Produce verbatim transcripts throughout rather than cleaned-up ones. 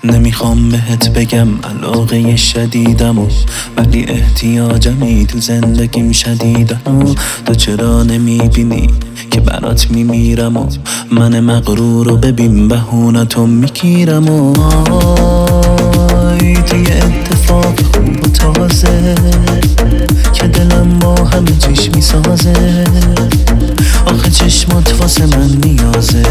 نمیخوام بهت بگم علاقه شدیدم، ولی احتیاجمی تو زندگیم شدیدم. تو چرا نمیبینی که برات میمیرم و من مغرور رو ببین بهونتو میگیرم و تو یه اتفاق خوب و تازه که دلم با همه چیش میسازه. آخه چشمات واسه من نیازه.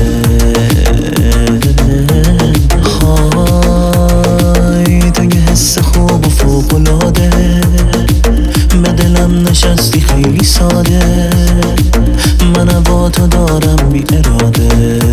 های تو یه حس خوب و فوق‌العاده به دلم نشستی خیلی ساده. من با تو دارم بی اراده.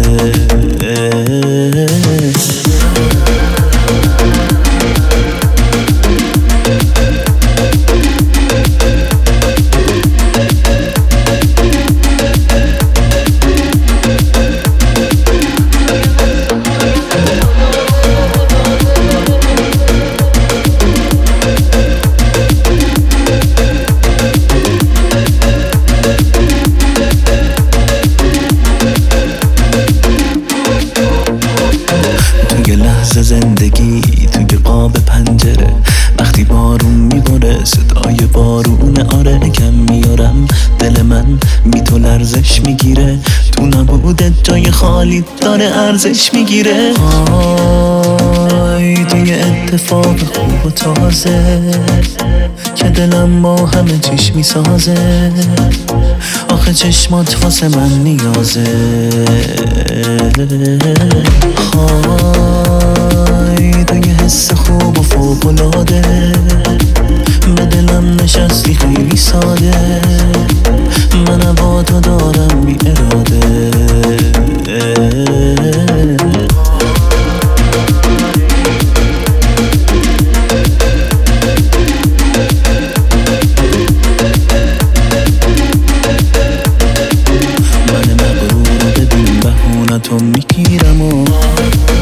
زندگی توی قاب پنجره وقتی بارون میباره صدای بارون آره کم میارم دل من بی تو لرزش میگیره. تو نبودت جای خالی داره ارزش میگیره. آی تو یه اتفاق خوب و تازه که دلم با همه چیش میسازه. آخه چشمات واسه من نیازه. های تو یه حس خوب و فوق‌العاده به دلم نشستی خیلی ساده. من با تو دارم بی اراده. من مغرور رو ببین بهونتو میگیرم و